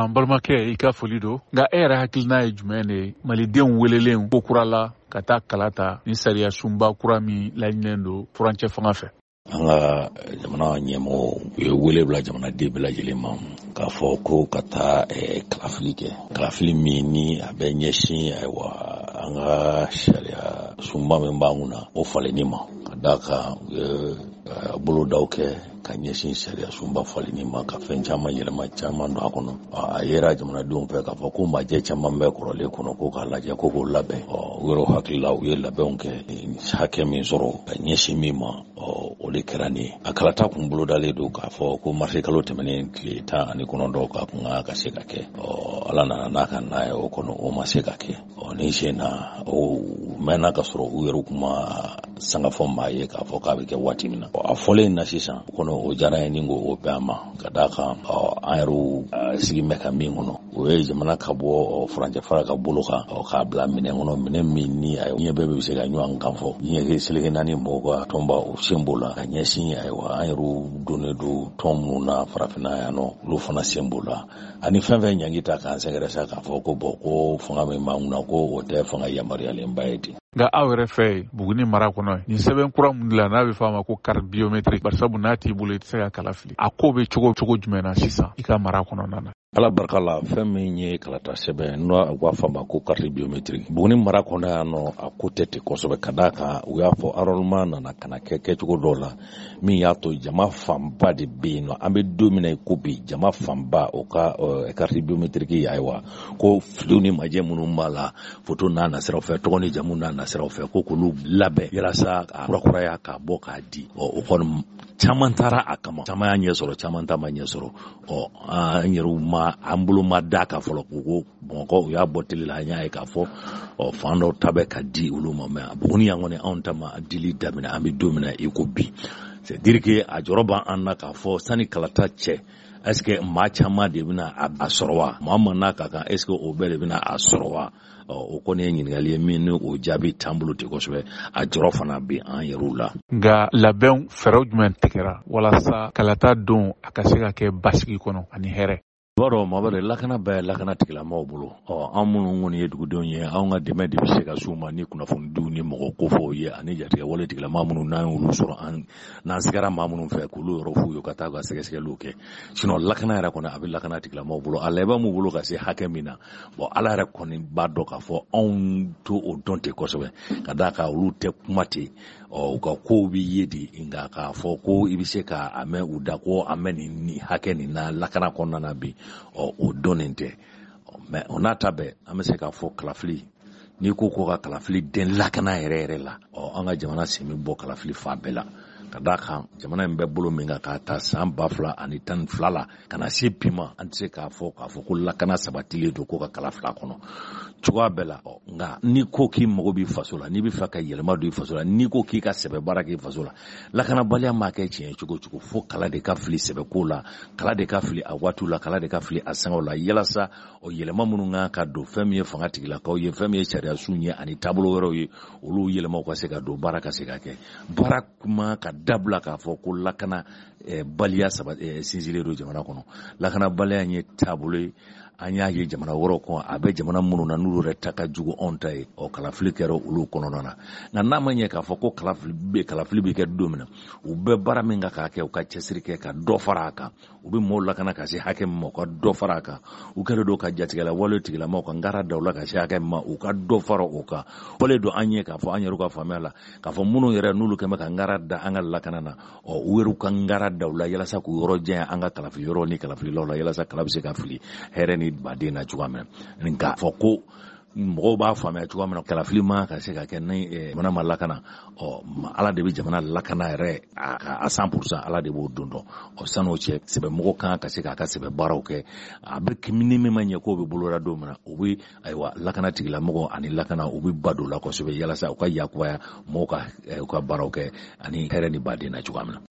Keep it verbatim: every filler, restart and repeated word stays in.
Ayiwa an balimakɛ i ka foli don nka e yɛrɛ hakilina ye jumɛn de malidenw welelen ko kura la ka taa kala ta ni sariya sunba kura min laɲininen don furancɛ fanga fɛ. An ka jamana ɲɛmɔgɔ u ye wele bila jamanaden bɛɛ lajɛlen ma k'a fɔ ko ka taa kalafili kɛ kalafili min ni a bɛ ɲɛsin ayiwa an ka sariya sunba min b'an kunna o falenni ma ka d'a kan u ye bolodaw kɛ ka ɲɛsin sariya sunba falenni ma ka fɛn caman yɛlɛma caman don a kɔnɔ a yera jamanadenw fɛ k'a fɔ ko majɛ caman bɛ kɔrɔlen kɔnɔ ko k'a lajɛ ko k'o labɛn u yɛrɛ hakili la u ye labɛnw kɛ hakɛ min sɔrɔ ka ɲɛsin min ma o de kɛra nin ye a kalata kun bolodalen don k'a fɔ ko marisi kalo tɛmɛnen tile tan ani kɔnɔntɔn ka kun ka se ka kɛ ala nana n'a ka n'a ye o kɔnɔ o ma se ka kɛ ni sen na o mɛnna ka sɔrɔ u yɛrɛ kuma sangafɔ maa ye k'a fɔ k'a bɛ kɛ waati min na a fɔlen na sisan kɔnɔ o diyara ye ni ko o bɛɛ ma ka d'a kan an yɛrɛ sigi bɛ ka min kɔnɔ o ye jamana ka bɔ furancɛ fara ka bolo kan k'a bila minɛn kɔnɔ minɛn min ni a ɲɛ bɛɛ bɛ se ka ɲɔgɔn kan fɔ ɲɛ seleke naani mɔgɔw ka tɔnba o sen b'o la ka ɲɛsin ayiwa an yɛrɛ donnen don tɔn minnu na farafinna yan nɔ olu fana sen b'o la ani fɛn fɛn ɲangi ta k'an sɛgɛrɛ sa k'a fɔ ko bɔn ko fanga min b'an kunna ko o tɛ fanga yamaruyalen ye ten. Nka aw yɛrɛ fɛ Buguni mara kɔnɔ nin sɛbɛn kura mun dilan n'a bɛ fɔ a ma ko carte biométrique bari sabu n'a t'i bolo i tɛ se ka kalafili a ko bɛ cogo cogo jumɛn na sisan i ka mara kɔnɔna na. Ala barika la fɛn min ye kalata sɛbɛn n'o b'a fɔ a ma ko carte biométrique Buguni mara kɔnɔ yan nɔ a ko tɛ ten kosɛbɛ ka d'a kan u y'a fɔ enrôlement nana ka na kɛ kɛcogo dɔw la min y'a to jama fanba de bɛ yen nɔ an bɛ don min na i ko bi jama fanba o ka carte biométrique ayiwa ko filiw ni majɛ minnu b'a la photo n'a nasiraw fɛ tɔgɔ ni jamu n'a nasiraw fɛ ko k'olu labɛn walasa a kurakuraya k'a bɔ k'a di o kɔni caman taara a kama caman y'a ɲɛ sɔrɔ caman ta ma ɲɛ sɔrɔ ɔ an yɛrɛw ma an bolo ma da ka fɔlɔ ko Bamakɔ u y'a bɔ tele la an y'a ye k'a fɔ ɔ fan dɔw ta bɛ ka di olu ma mɛ Buguni yan kɔni anw ta ma dili daminɛ an bɛ don min na i ko bi c'est dire que a jɔrɔ b'an na k'a fɔ sani kalata cɛ est-ce que maa caman de bɛna a sɔrɔ wa maa man n'a ka kan est-ce que o bɛɛ de bɛna a sɔrɔ wa o kɔni ye ɲininkali ye min ni o jaabi t'an bolo ten kosɛbɛ a jɔrɔ fana bɛ an yɛrɛw la. Nka labɛnw fɛɛrɛw jumɛn tigɛra walasa kalata don a ka se ka kɛ basigi kɔnɔ ani hɛrɛ. I b'a dɔn Mamadu lakana bɛɛ lakana tigilamɔgɔw bolo ɔ an minnu kɔni ye dugudenw ye anw ka dɛmɛ de bɛ se ka s'u ma ni kunnafonidiw ni mɔgɔ kofɔw ye ani jatigɛ wale tigilamɔgɔ minnu n'an y'olu sɔrɔ an n'an sigara maa minnu fɛ k'olu yɔrɔ f'u ye ka taa ka sɛgɛsɛgɛliw kɛ sinon lakana yɛrɛ kɔni a bɛ lakana tigilamɔgɔw bolo a laban m'u bolo ka se hakɛ min na bon ala yɛrɛ kɔni b'a dɔn k'a fɔ anw to o dɔn ten kosɛbɛ ka d'a kan olu tɛ kuma ten ɔ u ka kow bɛ ye de nka k'a fɔ ko i bɛ se k'a mɛn u da ko an bɛ nin nin hakɛ nin na lakana kɔnɔna na bi ɔ o dɔnnen tɛ mɛ o n'a ta bɛɛ an bɛ se k'a fɔ kalafili n'i ko ko ka kalafili den lakana yɛrɛ yɛrɛ la ɔ an ka jamana sen bɛ bɔ kalafili fa bɛɛ la ka d'a kan jamana in bɛ bolo min kan k'a ta san ba fila ani tan ni fila la ka na se bi ma an tɛ se k'a fɔ k'a fɔ ko lakana sabatilen don ko ka kala fila kɔnɔ cogoya bɛɛ la ɔ nka n'i ko k'i mago b'i faso la n'i bɛ fɛ ka yɛlɛma don i faso la n'i ko k'i ka sɛbɛ baara k'i faso la lakanabaliya ma kɛ tiɲɛ cogo cogo fo kala de ka fili sɛbɛko la kala de ka fili a waatiw la kala de ka fili a sangaw la yalasa o yɛlɛma minnu kan ka don fɛn min ye fanga tigilakaw ye fɛn min ye sariya sun ye ani taabolo wɛrɛw ye olu yɛlɛmaw ka se ka don baara ka se ka kɛ baara kuma ka dabila k'a fɔ ko lakana baliya saba sinsinlen don jamana kɔnɔ lakana baliya ye taabolo ye an y'a ye jamana wɛrɛw kɔnɔ a bɛ jamana minnu na n'olu yɛrɛ ta ka jugu anw ta ye ɔ kalafili kɛra olu kɔnɔna na nka n'a ma ɲɛ k'a fɔ ko kalafili bɛ kalafili bɛ kɛ don min na u bɛ baara min kan k'a kɛ u ka cɛsiri kɛ ka dɔ fara a kan u bɛ maaw lakana ka se hakɛ min ma u ka dɔ fara a kan u kɛlen don ka jatigɛla wale tigilamɔgɔw ka ngara da u la ka se hakɛ min ma u ka dɔ fara o kan wale don an ye k'a fɔ an yɛrɛ ka faamuya la k'a fɔ minnu yɛrɛ n'olu kɛmɛ ka ngara da an ka lakana na ɔ u yɛrɛ ka ngara da u la yalasa k'u yɔrɔ janya an ka kalafili yɔrɔ ni kalafililaw la yalasa kala bɛ se ka fili hɛrɛ ni baden na cogoya min na nka fɔ ko mɔgɔw b'a faamuya cogoya min na kalafili ma ka se ka kɛ ni jamana ma lakana ɔ ala de bɛ jamana lakana yɛrɛ a cent pour cent ala de b'o don dɔn ɔ san'o cɛ sɛbɛmɔgɔ kan ka se k'a ka sɛbɛ baaraw kɛ a bɛ ni min ma ɲɛ k'o bɛ boloda don min na o bɛ ayiwa lakana tigilamɔgɔ ani lakana u bɛ ba don la kosɛbɛ yalasa u ka yakubaya mɔgɔw ka u ka baaraw kɛ ani hɛrɛ ni baden na cogoya min na.